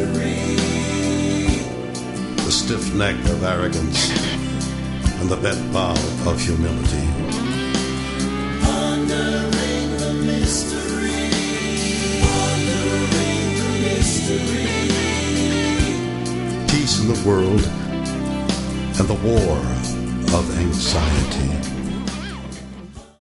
The stiff neck of arrogance and the bent bow of humility. Pondering the mystery. Pondering the mystery. Peace in the world and the war of anxiety.